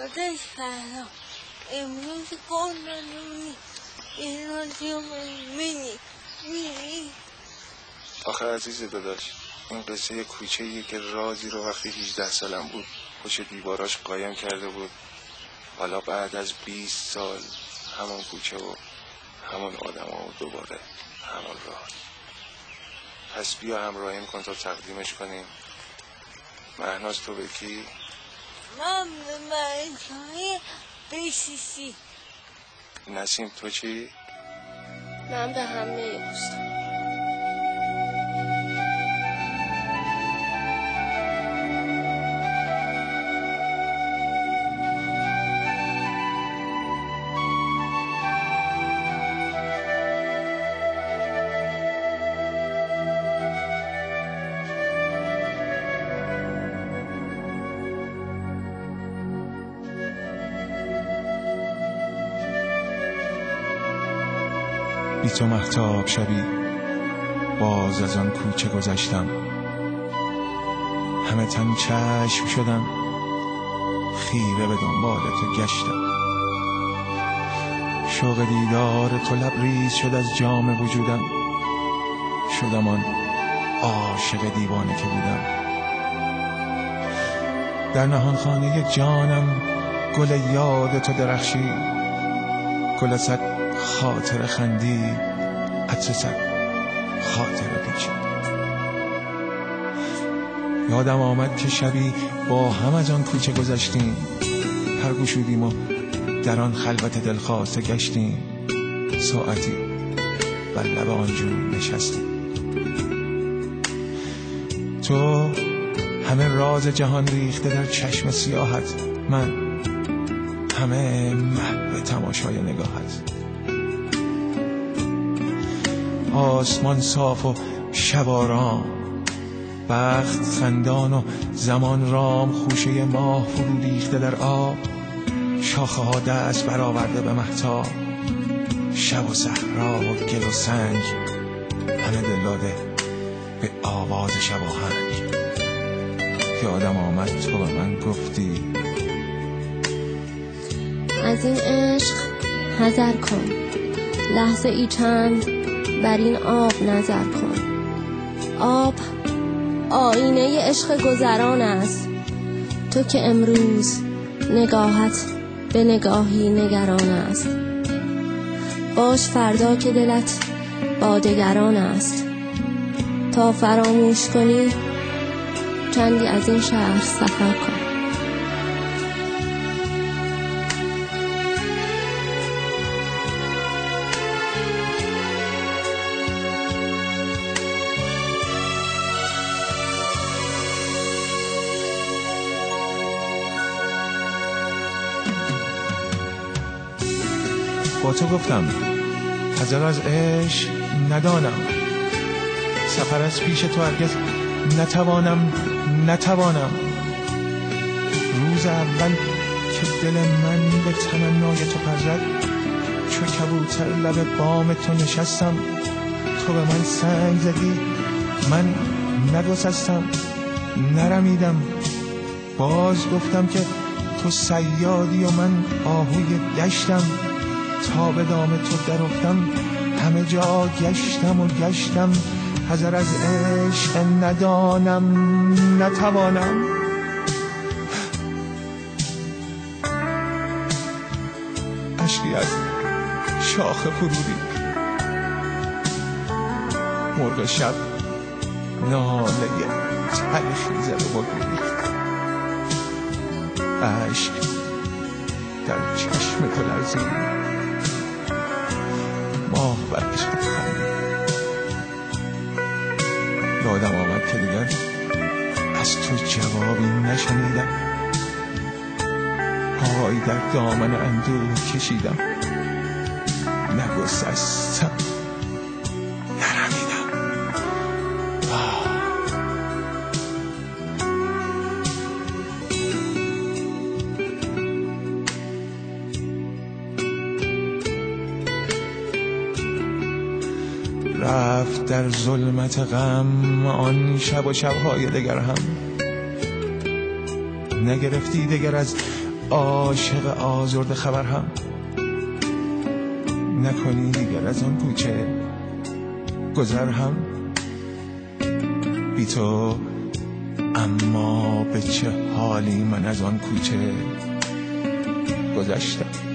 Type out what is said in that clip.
داداش فردا امروز کار نداری این رادیو میری. آخه عزیز داداش این قصه کوچه‌ایه که رازی رو وقتی 18 سالم بود پشت دیواراش قایم کرده بود. حالا بعد از 20 سال همون کوچه و همون آدم ها و دوباره همون راه. پس بیا همراهیم کن تا تقدیمش کنیم. مهناز تو به کی؟ من به مهنازهای بیسیسی. نسیم تو چی؟ من به همه دوستان. بی تو مهتاب شبی باز از آن کوچه گذشتم، همه تن چشم شدم خیره به دنبال تو گشتم. شوق دیدار تو لبریز شد از جام وجودم، شدم آن عاشق دیوانه که بودم. در نهان خانه جانم گل یاد تو درخشید، گل صد خاطر خندی عطر صد خاطر پیچید. یادم آمد که شبی با هم از آن کوچه گذشتیم، پر گشودیم و در آن خلوت دلخواسته گشتیم. ساعتی بر لب آن جوی نشستیم. تو همه راز جهان ریخته در چشم سیاحت، من همه محو تماشای نگاهت. آسمان صاف و شب آرام، بخت خندان و زمان رام، خوشه ماه فرو ریخته در آب، شاخه ها دست برآورده به مهتاب، شب و صحرا و گل و سنگ، همه دل داده به آواز شباهنگ. یادم آمد تو به من گفتی از این عشق حذر کن، لحظه ای چند بر این آب نظر کن. آب آینه عشق گذران است، تو که امروز نگاهت به نگاهی نگران است. باش فردا که دلت با دگران است، تا فراموش کنی چندی از این شهر سفر کن. با تو گفتم حذر از عشق ندانم، سفر از پیش تو هرگز نتوانم. روز اول که دل من به تمنای تو پرد، چو کبوتر لب بام تو نشستم. تو به من سنگ زدی، من نگسستم، نرمیدم. باز گفتم که تو صیادی و من آهوی دشتم. تا به دام تو در افتم، همه جا گشتم. حذر از عشق نتوانم. اشکی از شاخه فرودی، مرغ شب ناله تلخی زد و بگریخت. اشک در چشم تو لرزید، ماه بر عشق خندید. یادم آمد که دیگر از تو جوابی نشنیدم، پای در دامن اندوه کشیدم، نگسستم، نرمیدم. رفت در ظلمت غم آن شب و شبهای دگر هم، نگرفتی دگر از عاشق آزرده خبر هم نکنی دیگر از آن کوچه گذر هم بی تو. اما به چه حالی من از آن کوچه گذشتم.